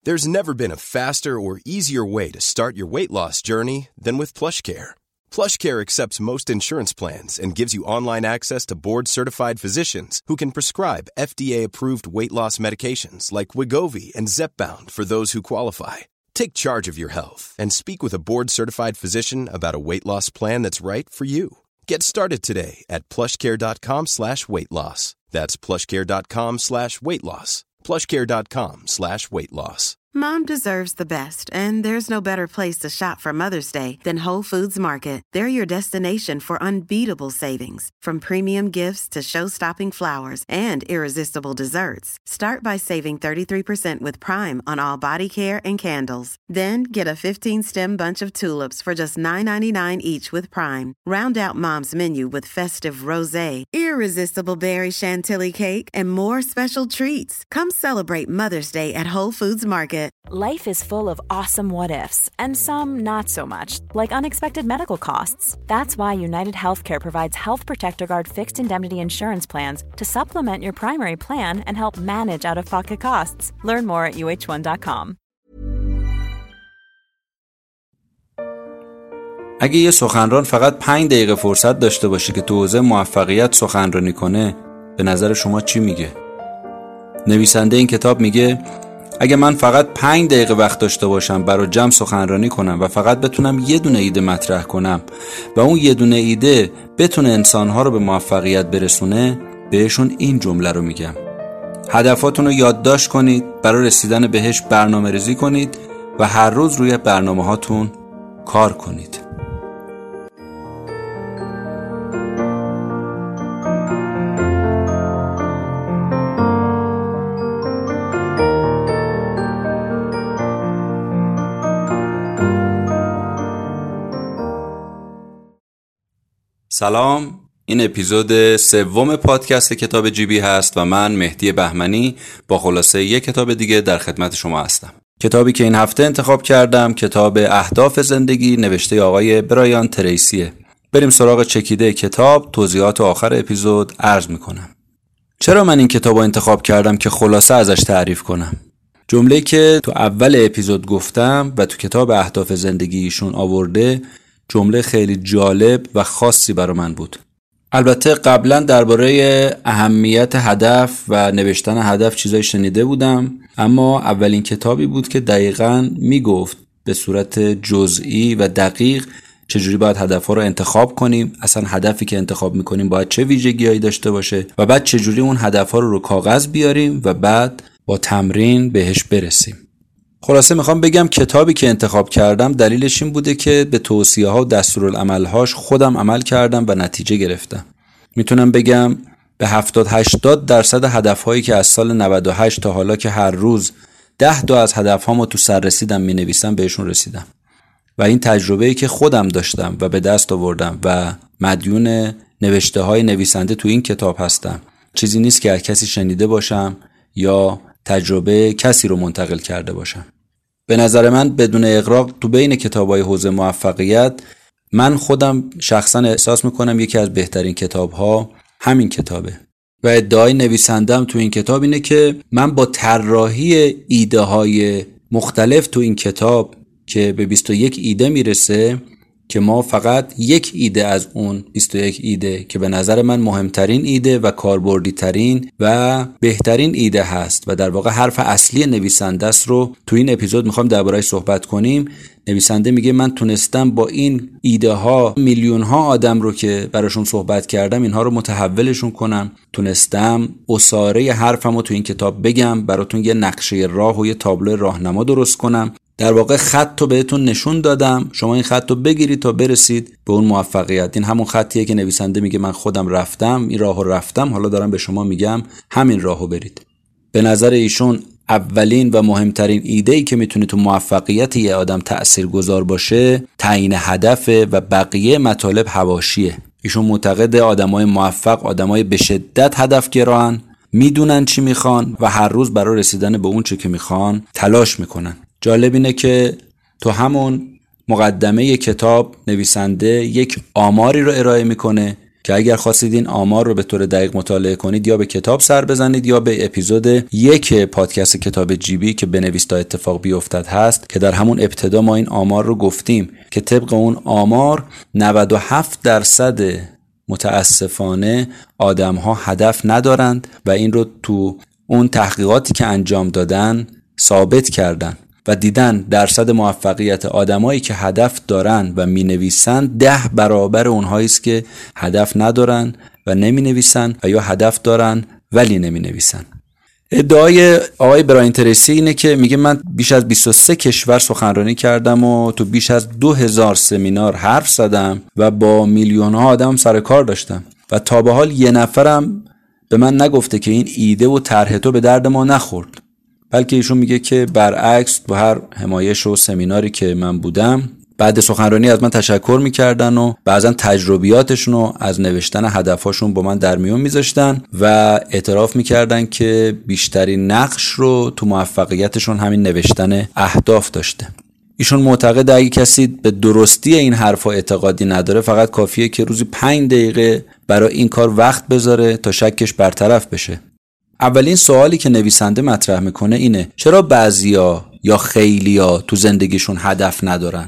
There's never been a faster or easier way to start your weight loss journey than with PlushCare. PlushCare accepts most insurance plans and gives you online access to board-certified physicians who can prescribe FDA-approved weight loss medications like Wegovy and Zepbound for those who qualify. Take charge of your health and speak with a board-certified physician about a weight loss plan that's right for you. Get started today at plushcare.com/weight-loss. That's plushcare.com/weight-loss. plushcare.com/weight-loss. Mom deserves the best, and there's no better place to shop for Mother's Day than Whole Foods Market. They're your destination for unbeatable savings, from premium gifts to show-stopping flowers and irresistible desserts. Start by saving 33% with Prime on all body care and candles. Then get a 15-stem bunch of tulips for just $9.99 each with Prime. Round out Mom's menu with festive rosé, irresistible berry chantilly cake, and more special treats. Come celebrate Mother's Day at Whole Foods Market. Life is full of awesome what-ifs, and some not so much, like unexpected medical costs. That's why United Healthcare provides Health Protector Guard fixed indemnity insurance plans to supplement your primary plan and help manage out-of-pocket costs. Learn more at uh1.com. اگه یه سخنران فقط 5 دقیقه فرصت داشته باشه که تو حوزه موفقیت سخنرانی کنه، به نظر شما چی میگه؟ نویسنده این کتاب میگه اگه من فقط 5 دقیقه وقت داشته باشم برای جمع سخنرانی کنم و فقط بتونم یه دونه ایده مطرح کنم و اون یه دونه ایده بتونه انسانها رو به موفقیت برسونه، بهشون این جمله رو میگم: هدفاتون رو یادداشت کنید، برای رسیدن بهش برنامه ریزی کنید و هر روز روی برنامه هاتون کار کنید. سلام، این اپیزود 3 پادکست کتاب جیبی هست و من مهدی بهمنی با خلاصه یک کتاب دیگه در خدمت شما هستم. کتابی که این هفته انتخاب کردم کتاب اهداف زندگی نوشته آقای برایان تریسیه. بریم سراغ چکیده کتاب، توضیحات آخر اپیزود عرض میکنم. چرا من این کتاب رو انتخاب کردم که خلاصه ازش تعریف کنم؟ جمله‌ای که تو اول اپیزود گفتم و تو کتاب اهداف زندگیشون آورده جمله خیلی جالب و خاصی برای من بود. البته قبلا درباره اهمیت هدف و نوشتن هدف چیزای شنیده بودم، اما اولین کتابی بود که دقیقاً میگفت به صورت جزئی و دقیق چجوری باید هدفها رو انتخاب کنیم، اصلا هدفی که انتخاب میکنیم باید چه ویژگی‌هایی داشته باشه و بعد چجوری اون هدفها رو کاغذ بیاریم و بعد با تمرین بهش برسیم. خلاصه میخوام بگم کتابی که انتخاب کردم دلیلش این بوده که به توصیه‌ها و دستورالعمل‌هاش خودم عمل کردم و نتیجه گرفتم. میتونم بگم به 70-80% هدف‌هایی که از سال 98 تا حالا که هر روز 10 تا از هدف‌هامو تو سر رسیدم مینویسم بهشون رسیدم. و این تجربه‌ای که خودم داشتم و به دست آوردم و مدیون نوشته‌های نویسنده تو این کتاب هستم. چیزی نیست که از کسی شنیده باشم یا تجربه کسی رو منتقل کرده باشم. به نظر من بدون اغراق تو بین کتاب‌های حوزه موفقیت من خودم شخصا احساس میکنم یکی از بهترین کتاب‌ها همین کتابه و ادعای نویسندم تو این کتاب اینه که من با طراحی ایده‌های مختلف تو این کتاب که به 21 ایده میرسه که ما فقط یک ایده از اون 21 ایده که به نظر من مهمترین ایده و کاربردی ترین و بهترین ایده هست و در واقع حرف اصلی نویسنده است رو تو این اپیزود میخوام درباره‌اش صحبت کنیم. نویسنده میگه من تونستم با این ایده ها میلیون ها آدم رو که براشون صحبت کردم اینها رو متحولشون کنم، تونستم اساره حرفمو تو این کتاب بگم، براتون یه نقشه راه و یه تابلو راهنما درست کنم. در واقع خط رو بهتون نشون دادم، شما این خط رو بگیرید تا برسید به اون موفقیت. این همون خطیه که نویسنده میگه من خودم رفتم، این راهو رفتم، حالا دارم به شما میگم همین راهو برید. به نظر ایشون اولین و مهمترین ایده‌ای که میتونه تو موفقیت یه آدم تأثیرگذار باشه تعیین هدفه و بقیه مطالب حواشیه. ایشون معتقد آدمای موفق آدمای به شدت هدفگران، میدونن چی میخوان و هر روز برای رسیدن به اون چی که میخوان تلاش میکنن. جالب اینه که تو همون مقدمه کتاب نویسنده یک آماری رو ارائه میکنه که اگر خواستید این آمار رو به طور دقیق مطالعه کنید یا به کتاب سر بزنید یا به اپیزود 1 پادکست کتاب جیبی که بنویس تا اتفاق بیفتد هست که در همون ابتدا ما این آمار رو گفتیم که طبق اون آمار 97% متاسفانه آدم‌ها هدف ندارند و این رو تو اون تحقیقاتی که انجام دادن ثابت کردن و دیدن درصد موفقیت آدمایی که هدف دارن و مینویسن 10 برابر اونهایی است که هدف ندارن و نمینویسن و یا هدف دارن ولی نمینویسن. ادعای آقای براین تریسی اینه که میگه من بیش از 23 کشور سخنرانی کردم و تو بیش از 2000 سمینار حرف زدم و با میلیون‌ها آدم سر کار داشتم و تا به حال یه نفرم به من نگفته که این ایده و طرح تو به درد ما نخورد. بلکه ایشون میگه که برعکس تو هر حمایش و سمیناری که من بودم بعد سخنرانی از من تشکر میکردن و بعضا تجربیاتشون رو از نوشتن هدفاشون با من در میون میذاشتن و اعتراف میکردن که بیشترین نقش رو تو موفقیتشون همین نوشتن اهداف داشته. ایشون معتقد اگه کسی به درستی این حرفا اعتقادی نداره فقط کافیه که روزی 5 دقیقه برای این کار وقت بذاره تا شکش برطرف بشه. اولین سوالی که نویسنده مطرح میکنه اینه: چرا بعضیا یا خیلیا تو زندگیشون هدف ندارن؟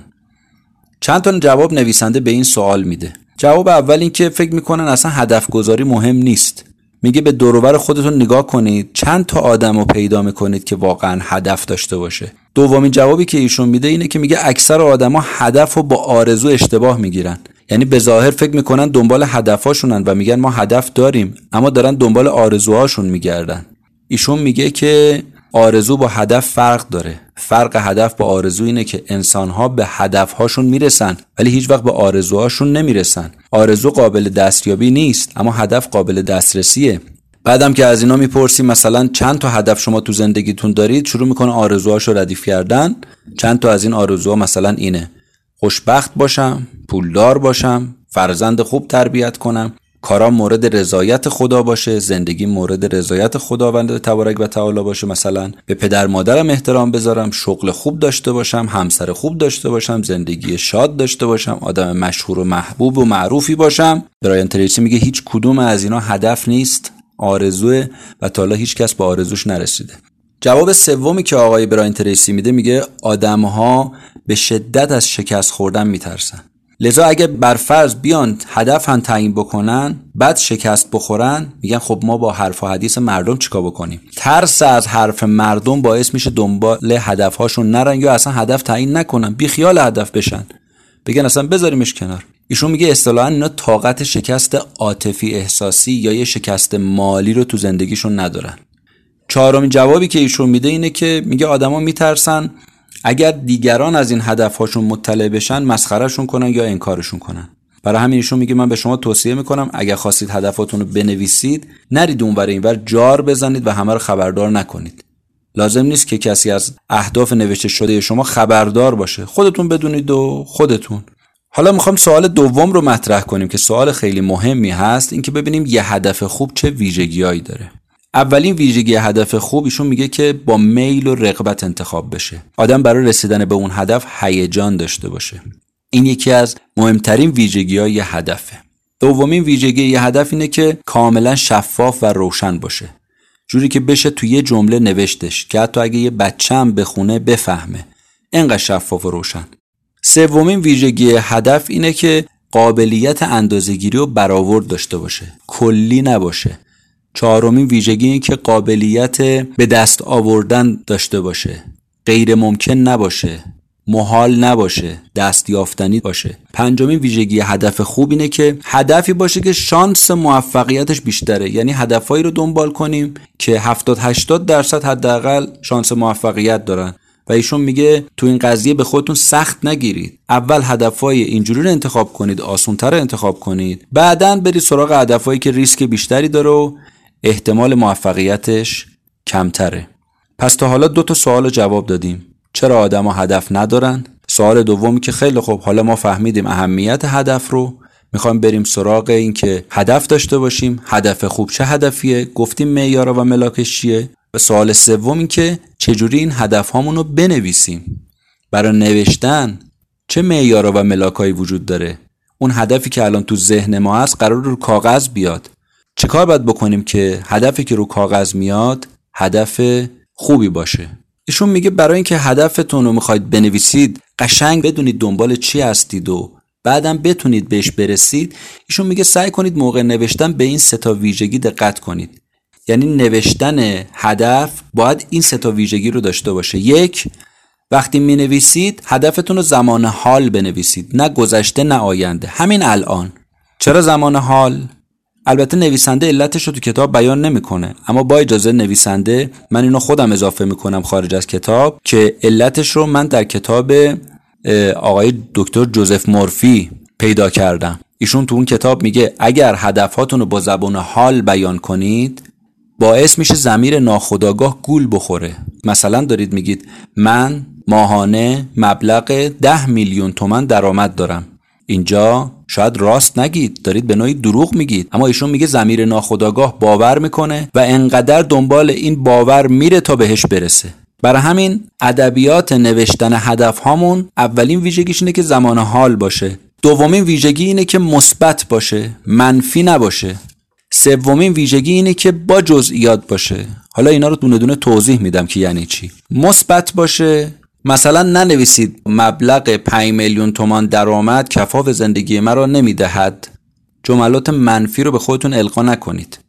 چند تا جواب نویسنده به این سوال میده. جواب اول این که فکر میکنن اصلا هدف گذاری مهم نیست. میگه به دور و بر خودتون نگاه کنید، چند تا آدمو پیدا میکنید که واقعا هدف داشته باشه. دومین جوابی که ایشون میده اینه که میگه اکثر آدما هدفو با آرزو اشتباه میگیرن. یعنی به ظاهر فکر میکنن دنبال هدفاشونن و میگن ما هدف داریم، اما دارن دنبال آرزوهاشون میگردن. ایشون میگه که آرزو با هدف فرق داره. فرق هدف با آرزو اینه که انسان‌ها به هدف‌هاشون میرسن ولی هیچ وقت به آرزوهاشون نمیرسن. آرزو قابل دستیابی نیست اما هدف قابل دسترسیه. بعدم که از اینا میپرسی مثلا چند تا هدف شما تو زندگیتون دارید، شروع میکنه آرزوهاشو ردیف کردن. چند تا از این آرزوها مثلا اینه: خوشبخت باشم، پولدار باشم، فرزند خوب تربیت کنم، کارام مورد رضایت خدا باشه، زندگی مورد رضایت خداوند تبارک و تعالی باشه، مثلا به پدر مادرم احترام بذارم، شغل خوب داشته باشم، همسر خوب داشته باشم، زندگی شاد داشته باشم، آدم مشهور و محبوب و معروفی باشم. براین تریسی میگه هیچ کدوم از اینا هدف نیست، آرزوه و تا حالا هیچ کس به آرزوش نرسیده. جواب سومی که آقای براین تریسی میده میگه آدم‌ها به شدت از شکست خوردن میترسن. لذا اگه برفرض بیان هدف هم تعیین بکنن بعد شکست بخورن، میگن خب ما با حرف و حدیث مردم چیکار بکنیم؟ ترس از حرف مردم باعث میشه دنبال هدفهاشون نرن یا اصلا هدف تعیین نکنن، بی خیال هدف بشن، بگن اصلا بذاریمش کنار. ایشون میگه اصطلاحاً اینا طاقت شکست عاطفی احساسی یا یه شکست مالی رو تو زندگیشون ندارن. چهارمین جوابی که ایشون میده اینه که میگه آدما میترسن اگر دیگران از این هدفهاشون مطلع بشن مسخرهشون کنن یا انکارشون کنن. برای همین ایشون میگه من به شما توصیه میکنم اگر خواستید هدفاتون رو بنویسید نرید اونور اینور جار بزنید و همه رو خبردار نکنید. لازم نیست که کسی از اهداف نوشته شده شما خبردار باشه، خودتون بدونید و خودتون. حالا میخوام سوال دوم رو مطرح کنیم که سوال خیلی مهمی هست، این که ببینیم یه هدف خوب چه ویژگی‌هایی داره. اولین ویژگی هدف خوب ایشون میگه که با میل و رغبت انتخاب بشه. آدم برای رسیدن به اون هدف هیجان داشته باشه. این یکی از مهمترین ویژگی‌های یه هدفه. دومین ویژگی یه هدف اینه که کاملا شفاف و روشن باشه. جوری که بشه توی یه جمله نوشتش که حتی اگه یه بچه‌م بخونه بفهمه. اینقدر شفاف و روشن. سومین ویژگی هدف اینه که قابلیت اندازه‌گیری و برآورد داشته باشه. کلی نباشه. چهارمین ویژگی این که قابلیت به دست آوردن داشته باشه، غیر ممکن نباشه، محال نباشه، دستیافتنی باشه. پنجمین ویژگی هدف خوب اینه که هدفی باشه که شانس موفقیتش بیشتره. یعنی هدفایی رو دنبال کنیم که 70-80% حداقل شانس موفقیت دارن. و ایشون میگه تو این قضیه به خودتون سخت نگیرید. اول هدفای اینجوری رو انتخاب کنید، آسان‌تر انتخاب کنید، بعداً برید سراغ هدفایی که ریسک بیشتری داره و احتمال موفقیتش کمتره. پس تا حالا 2 سوال جواب دادیم. چرا آدما هدف ندارن؟ سوال دومی که خیلی خوب، حالا ما فهمیدیم اهمیت هدف رو، میخوایم بریم سراغ این که هدف داشته باشیم. هدف خوب چه هدفیه؟ گفتیم معیارها و ملاکش چیه؟ و سوال سوم این که چجوری این هدف هامون رو بنویسیم. برای نوشتن چه معیارها و ملاکایی وجود داره؟ اون هدفی که الان تو ذهن ما هست قرار رو کاغذ بیاد. چه کار باید بکنیم که هدفی که رو کاغذ میاد هدف خوبی باشه؟ ایشون میگه برای اینکه هدفتون رو میخواید بنویسید قشنگ بدونید دنبال چی هستید و بعدم بتونید بهش برسید. ایشون میگه سعی کنید موقع نوشتن به این 3 ویژگی دقت کنید. یعنی نوشتن هدف باید این 3 ویژگی رو داشته باشه. 1، وقتی می نویسید هدفتون رو زمان حال بنویسید، نه گذشته نه آینده، همین الان. چرا زمان حال؟ البته نویسنده علتش رو تو کتاب بیان نمیکنه، اما با اجازه نویسنده من اینو خودم اضافه میکنم خارج از کتاب که علتش رو من در کتاب آقای دکتر جوزف مورفی پیدا کردم. ایشون تو اون کتاب میگه اگر هدفاتون رو با زبان حال بیان کنید باعث میشه ضمیر ناخودآگاه گول بخوره. مثلا دارید میگید من ماهانه مبلغ 10 میلیون تومان درآمد دارم. اینجا شاید راست نگید، دارید به نوعی دروغ میگید، اما ایشون میگه ضمیر ناخودآگاه باور میکنه و انقدر دنبال این باور میره تا بهش برسه. برای همین ادبیات نوشتن هدف هامون اولین ویژگیش اینه که زمان حال باشه. دومین ویژگی اینه که مثبت باشه، منفی نباشه. سومین ویژگی اینه که با جزئیات باشه. حالا اینا رو دونه دونه توضیح میدم که یعنی چی. مثبت باشه، مثلا ننویسید مبلغ 5 میلیون تومان درآمد کفاف زندگی مرا نمیدهد. جملات منفی رو به خودتون القا نکنید.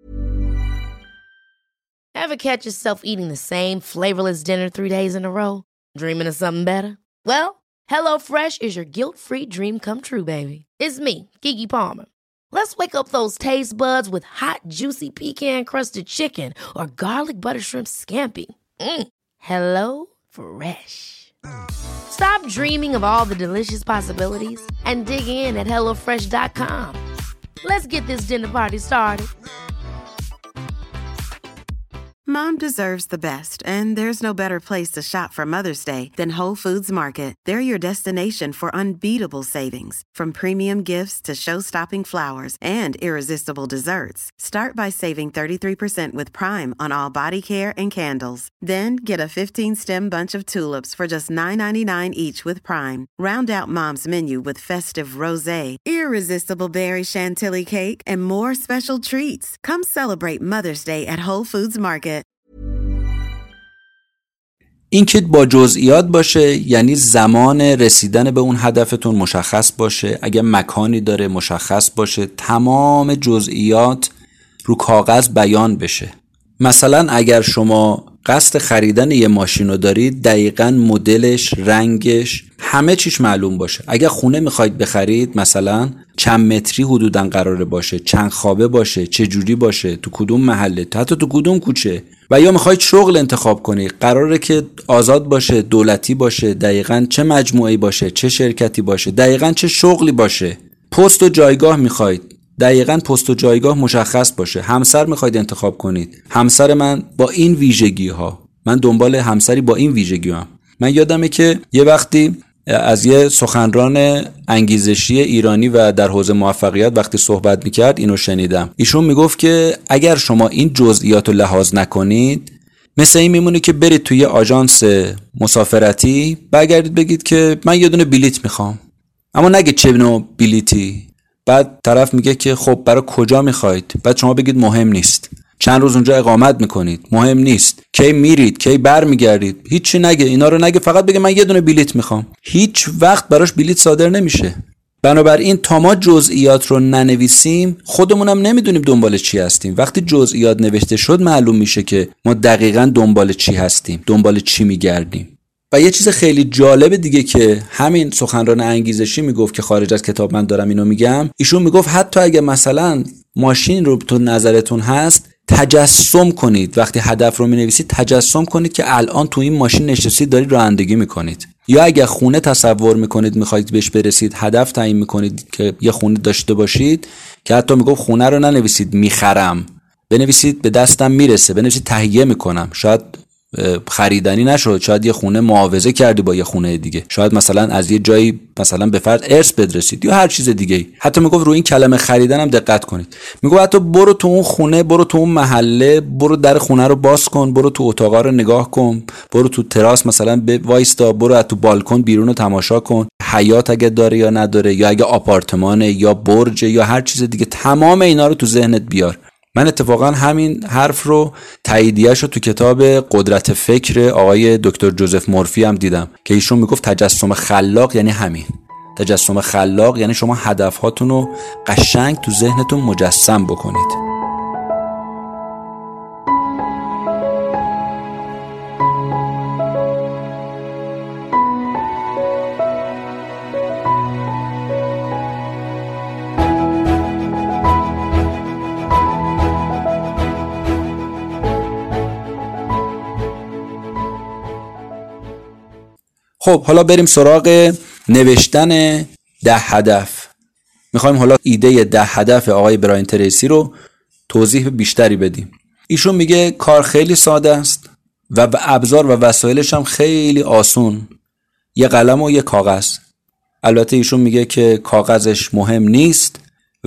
Ever catch yourself eating the same flavorless dinner 3 days in a row? Dreaming of something better? Well, HelloFresh is your guilt-free dream come true, baby. It's me, Keke Palmer. Let's wake up those taste buds with hot, juicy pecan-crusted chicken or garlic butter shrimp scampi. HelloFresh. Stop dreaming of all the delicious possibilities and dig in at HelloFresh.com. Let's get this dinner party started. Mom deserves the best, and there's no better place to shop for Mother's Day than Whole Foods Market. They're your destination for unbeatable savings, from premium gifts to show-stopping flowers and irresistible desserts. Start by saving 33% with Prime on all body care and candles. Then get a 15-stem bunch of tulips for just $9.99 each with Prime. Round out Mom's menu with festive rosé, irresistible berry chantilly cake, and more special treats. Come celebrate Mother's Day at Whole Foods Market. این که با جزئیات باشه یعنی زمان رسیدن به اون هدفتون مشخص باشه، اگه مکانی داره مشخص باشه، تمام جزئیات رو کاغذ بیان بشه. مثلا اگر شما قصد خریدن یه ماشین رو دارید دقیقاً مدلش، رنگش، همه چیش معلوم باشه. اگر خونه میخواید بخرید مثلا چند متری حدوداً قراره باشه، چند خوابه باشه، چه جوری باشه، تو کدوم محله، حتی تو کدوم کوچه. و یا میخواید شغل انتخاب کنید، قراره که آزاد باشه، دولتی باشه، دقیقاً چه مجموعه‌ای باشه، چه شرکتی باشه، دقیقاً چه شغلی باشه. پست و جایگاه میخواید، دقیقاً پست و جایگاه مشخص باشه. همسر میخواید انتخاب کنید، همسر من با این ویژگی ها، من دنبال همسری با این ویژگی هم. من یادمه که یه وقتی از یه سخنران انگیزشی ایرانی و در حوزه موفقیت وقتی صحبت میکرد اینو شنیدم. ایشون میگفت که اگر شما این جزئیات رو لحاظ نکنید مثل این میمونه که برید توی آژانس مسافرتی برگردید بگید که من یه دونه بلیت میخوام، اما نگید چه نوع بلیتی. بعد طرف میگه که خب برای کجا میخواید؟ بعد شما بگید مهم نیست. چند روز اونجا اقامت میکنید؟ مهم نیست. کی میرید؟ کی برمیگردید؟ هیچی نگه، اینا رو نگه، فقط بگه من یه دونه بلیت میخوام. هیچ وقت براش بلیت صادر نمیشه. بنابراین تا ما جزئیات رو ننویسیم خودمونم نمیدونیم دنبال چی هستیم. وقتی جزئیات نوشته شد معلوم میشه که ما دقیقاً دنبال چی هستیم، دنبال چی میگردیم. و یه چیز خیلی جالب دیگه که همین سخنران انگیزشی میگفت که خارج از کتاب من دارم اینو میگم، ایشون میگفت حتی اگه مثلا ماشین رو تو نظرتون هست تجسم کنید، وقتی هدف رو مینویسید تجسم کنید که الان تو این ماشین نشستید دارید رانندگی میکنید. یا اگه خونه تصور میکنید میخواید بهش برسید، هدف تعیین میکنید که یه خونه داشته باشید، که حتی میگفت خونه رو ننویسید میخرم، بنویسید به دستم میرسه، بنویسید تهیه میکنم. شاید خریدنی نشد، شاید یه خونه معاوضه کردی با یه خونه دیگه، شاید مثلا از یه جایی مثلا به فرض ارث بدرسید یا هر چیز دیگه. حتی میگفت روی این کلمه خریدن هم دقت کنید. میگفت حتی برو تو اون خونه، برو تو اون محله، برو در خونه رو باز کن، برو تو اتاقا رو نگاه کن، برو تو تراس مثلا وایستا، برو تو بالکن بیرون رو تماشا کن. حیات اگه داره یا نداره، یا اگه آپارتمانه یا برج یا هر چیز دیگه، تمام اینا رو تو ذهنت بیار. من اتفاقا همین حرف رو تاییدیه‌اش رو تو کتاب قدرت فکر آقای دکتر جوزف مورفی هم دیدم که ایشون میگفت تجسم خلاق یعنی همین. تجسم خلاق یعنی شما هدفهاتون رو قشنگ تو ذهنتون مجسم بکنید. خب حالا بریم سراغ نوشتن 10 هدف. میخوایم حالا ایده 10 هدف آقای براین تریسی رو توضیح بیشتری بدیم. ایشون میگه کار خیلی ساده است و به ابزار و وسایلش هم خیلی آسون، یه قلم و یه کاغذ. البته ایشون میگه که کاغذش مهم نیست،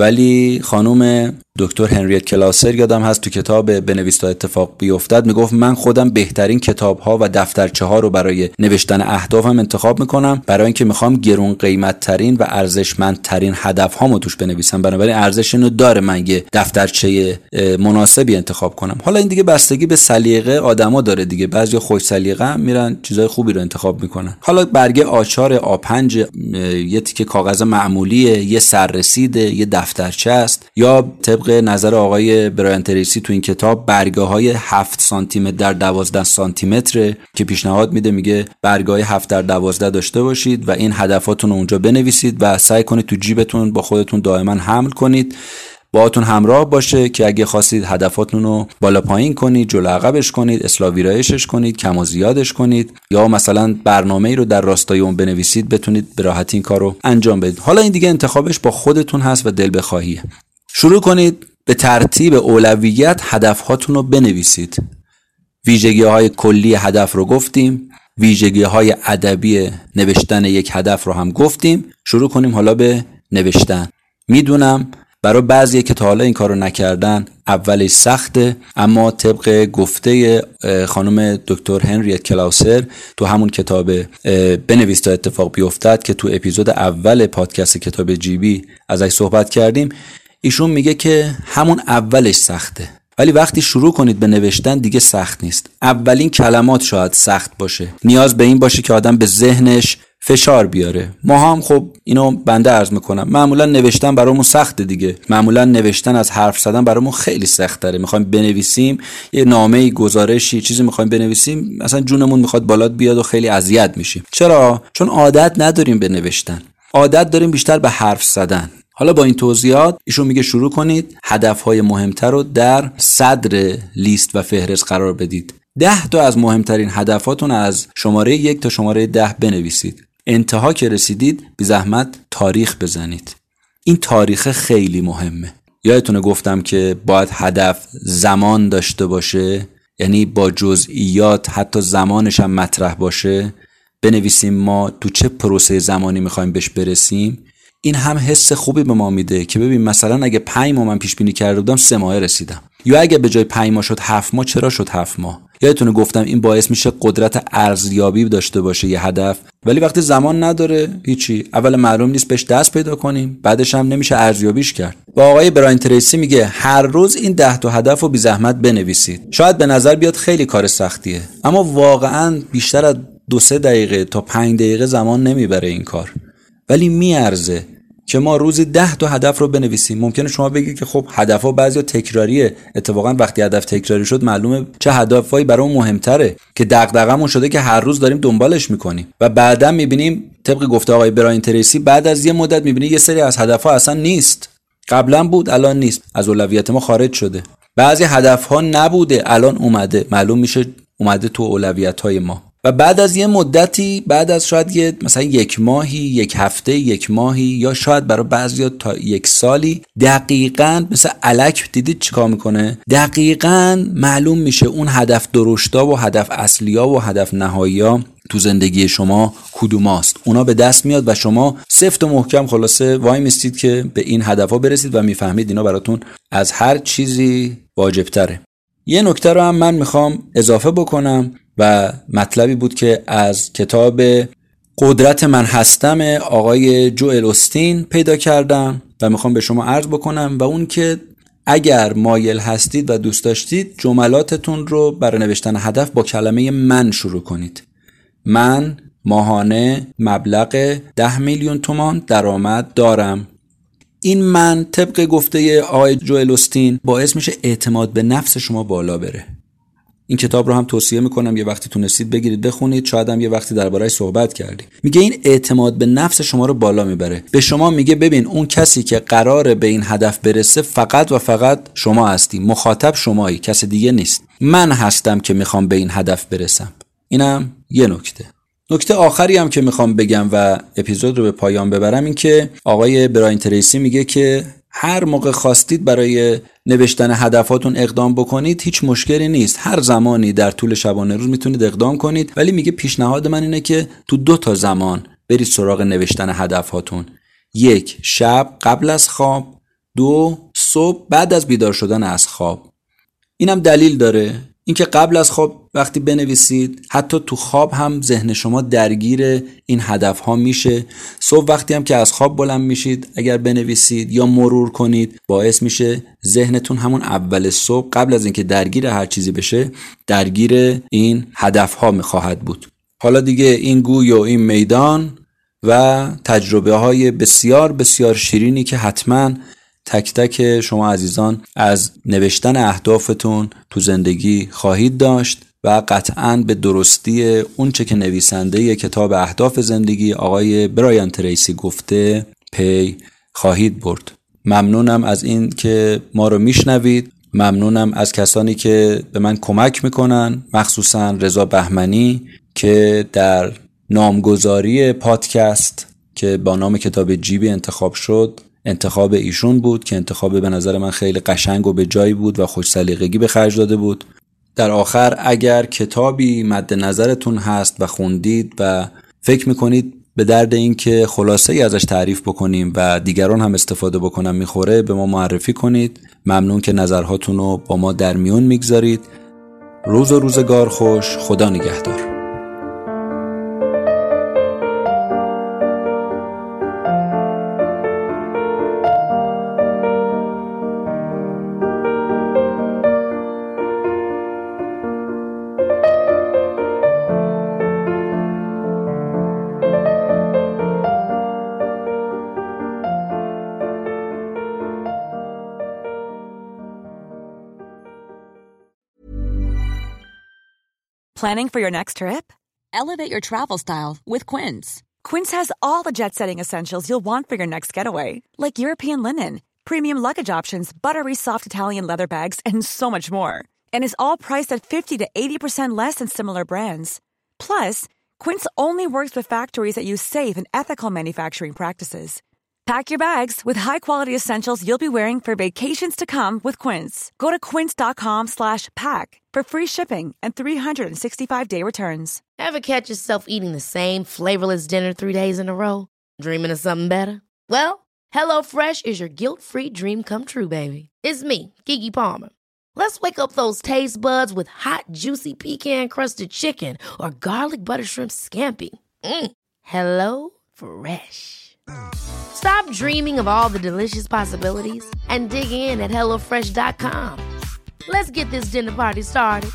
ولی خانم دکتر هنریت کلاسر یادم هست تو کتاب بنویس تا اتفاق بیفتد میگفت من خودم بهترین کتاب‌ها و دفترچه‌ها رو برای نوشتن اهدافم انتخاب میکنم، برای اینکه میخوام گرون قیمت ترین و ارزشمندترین هدف‌هامو توش بنویسم، بنابراین ارزش اینو داره من یه دفترچه مناسبی انتخاب کنم. حالا این دیگه بستگی به سلیقه آدما داره دیگه، بعضیا خوش سلیقه هم میرن چیزای خوبی رو انتخاب میکنن. حالا برگه آچار A5، یه تیکه کاغذ معمولیه، یه سررسیده، یه دفترچه است، یا طبق نظر آقای براین تریسی تو این کتاب برگه‌های 7 سانتی متر در 12 سانتی متر که پیشنهاد میده، میگه برگه‌های 7 در 12 داشته باشید و این هدفاتون رو اونجا بنویسید و سعی کنید تو جیبتون با خودتون دائما حمل کنید، باهاتون همراه باشه که اگه خواستید هدفاتون رو بالا پایین کنید، جلو عقبش کنید، اصلاح ویرایشش کنید، کم و زیادش کنید، یا مثلا برنامه‌ای رو در راستای اون بنویسید، بتونید به راحتی این کارو انجام بدید. حالا این دیگه انتخابش با خودتون هست و دل بخواهیه. شروع کنید به ترتیب اولویت هدفهاتون رو بنویسید. ویژگی‌های کلی هدف رو گفتیم، ویژگی‌های ادبی نوشتن یک هدف رو هم گفتیم. شروع کنیم حالا به نوشتن. میدونم برای بعضی که تا حالا این کارو نکردن اولش سخته، اما طبق گفته خانم دکتر هنریت کلاسر تو همون کتاب بنویس تا اتفاق بیفتد که تو اپیزود اول پادکست کتاب جیبی ازش صحبت کردیم، ایشون میگه که همون اولش سخته، ولی وقتی شروع کنید به نوشتن دیگه سخت نیست. اولین کلمات شاید سخت باشه، نیاز به این باشه که آدم به ذهنش فشار بیاره. ما هم خب اینو بنده عرض میکنم، معمولا نوشتن برامون سخته دیگه. معمولا نوشتن از حرف زدن برامون خیلی سخت تره. میخوایم بنویسیم یه نامه‌ای، گزارشی، چیزی میخوایم بنویسیم، مثلا جونمون میخواد بالات بیاد و خیلی اذیت میشیم. چرا؟ چون عادت نداریم به نوشتن، عادت داریم بیشتر به حرف زدن. حالا با این توضیحات ایشون میگه شروع کنید هدفهای مهمتر رو در صدر لیست و فهرست قرار بدید. 10 تا از مهمترین هدفاتون از شماره 1 تا شماره 10 بنویسید. انتها که رسیدید بی زحمت تاریخ بزنید. این تاریخ خیلی مهمه. یادتونه گفتم که باید هدف زمان داشته باشه، یعنی با جزئیات حتی زمانش هم مطرح باشه. بنویسیم ما تو چه پروسه زمانی میخوایم بهش برسیم. این هم حس خوبی به ما میده که ببین مثلا اگه 5 ماه من پیش بینی کرده بودم 3 ماه رسیدم، یا اگه به جای 5 ماه شد 7 ماه چرا شد 7 ماه. یادتونه گفتم این باعث میشه قدرت ارزیابی داشته باشه یه هدف، ولی وقتی زمان نداره هیچی، اول معلوم نیست بهش دست پیدا کنیم، بعدش هم نمیشه ارزیابیش کرد. با آقای براین تریسی میگه هر روز این 10 تا هدف رو بی زحمت بنویسید. شاید به نظر بیاد خیلی کار سختیه، اما واقعا بیشتر از 2-3 دقیقه تا 5 دقیقه زمان نمیبره این کار، ولی میارزه که ما روزی 10 تا هدف رو بنویسیم. ممکنه شما بگید که خب هدف‌ها بعضیا تکراریه. اتفاقا وقتی هدف تکراری شد معلومه چه هدفایی برامون مهمتره که دغدغمون شده که هر روز داریم دنبالش میکنیم و بعداً میبینیم طبق گفته آقای براین تریسی بعد از یه مدت میبینی یه سری از هدف‌ها اصلا نیست. قبلا بود الان نیست، از اولویت ما خارج شده. بعضی هدف‌ها نبوده الان اومده، معلوم میشه اومده تو اولویت‌های ما. و بعد از یه مدتی، بعد از شاید یه مثلا 1 ماهی، 1 هفته، 1 ماهی، یا شاید برای بعضیا تا 1 سالی، دقیقاً مثلا الک دیدید چیکار میکنه؟ دقیقاً معلوم میشه اون هدف درشتا و هدف اصلیا و هدف نهایی‌ها تو زندگی شما کدوماست. اونا به دست میاد و شما سفت و محکم خلاصه وای میستید که به این هدف‌ها برسید و میفهمید اینا براتون از هر چیزی واجب‌تره. یه نکته رو هم من میخوام اضافه بکنم و مطلبی بود که از کتاب قدرت من هستم آقای جوئل اوستین پیدا کردم و میخوام به شما عرض بکنم و اون که اگر مایل هستید و دوست داشتید جملاتتون رو برای نوشتن هدف با کلمه من شروع کنید. من ماهانه مبلغ 10 میلیون تومان درآمد دارم. این من طبق گفته آقای جوئل اوستین باعث میشه اعتماد به نفس شما بالا بره. این کتاب رو هم توصیه میکنم، یه وقتی تونستید بگیرید بخونید، شاید هم یه وقتی درباره‌اش صحبت کردیم. میگه این اعتماد به نفس شما رو بالا میبره. به شما میگه ببین اون کسی که قراره به این هدف برسه فقط و فقط شما هستی، مخاطب شمایی، کس دیگه نیست. من هستم که میخوام به این هدف برسم. اینم یه نکته آخری هم که میخوام بگم و اپیزود رو به پایان ببرم این که آقای براین تریسی میگه که هر موقع خواستید برای نوشتن هدفاتون اقدام بکنید هیچ مشکلی نیست. هر زمانی در طول شبانه روز میتونید اقدام کنید، ولی میگه پیشنهاد من اینه که تو 2 زمان برید سراغ نوشتن هدفاتون. 1 شب قبل از خواب، 2 صبح بعد از بیدار شدن از خواب. اینم دلیل داره، اینکه قبل از خواب وقتی بنویسید حتی تو خواب هم ذهن شما درگیر این هدف ها میشه. صبح وقتی هم که از خواب بلند میشید اگر بنویسید یا مرور کنید باعث میشه ذهنتون همون اول صبح قبل از اینکه درگیر هر چیزی بشه درگیر این هدف ها میخواهد بود. حالا دیگه این گوی و این میدان و تجربه های بسیار بسیار شیرینی که حتما تک تک شما عزیزان از نوشتن اهدافتون تو زندگی خواهید داشت و قطعاً به درستی اون چه که نویسنده کتاب اهداف زندگی آقای براین تریسی گفته پی خواهید برد. ممنونم از این که ما رو میشنوید. ممنونم از کسانی که به من کمک میکنن، مخصوصاً رضا بهمنی که در نامگذاری پادکست که با نام کتاب جیبی انتخاب شد انتخاب ایشون بود که انتخاب به نظر من خیلی قشنگ و به جایی بود و خوش سلیقگی به خرج داده بود. در آخر اگر کتابی مد نظرتون هست و خوندید و فکر میکنید به درد این که خلاصه ای ازش تعریف بکنیم و دیگران هم استفاده بکنن میخوره به ما معرفی کنید. ممنون که نظرهاتون رو با ما در میون میگذارید. روز و روزگار خوش. خدا نگهدار. Planning for your next trip? Elevate your travel style with Quince. Quince has all the jet-setting essentials you'll want for your next getaway, like European linen, premium luggage options, buttery soft Italian leather bags, and so much more. And is all priced at 50 to 80% less than similar brands. Plus, Quince only works with factories that use safe and ethical manufacturing practices. Pack your bags with high-quality essentials you'll be wearing for vacations to come with Quince. Go to quince.com/pack for free shipping and 365-day returns. Ever catch yourself eating the same flavorless dinner 3 days in a row? Dreaming of something better? Well, HelloFresh is your guilt-free dream come true, baby. It's me, Keke Palmer. Let's wake up those taste buds with hot, juicy pecan-crusted chicken or garlic butter shrimp scampi. HelloFresh. Stop dreaming of all the delicious possibilities and dig in at HelloFresh.com. Let's get this dinner party started.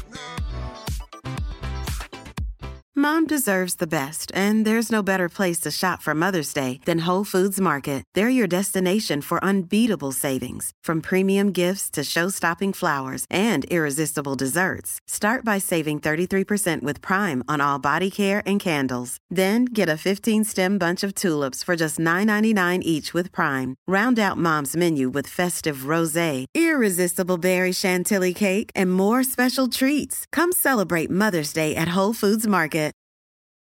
Mom deserves the best, and there's no better place to shop for Mother's Day than Whole Foods Market. They're your destination for unbeatable savings, from premium gifts to show-stopping flowers and irresistible desserts. Start by saving 33% with Prime on all body care and candles. Then get a 15-stem bunch of tulips for just $9.99 each with Prime. Round out Mom's menu with festive rosé, irresistible berry chantilly cake, and more special treats. Come celebrate Mother's Day at Whole Foods Market.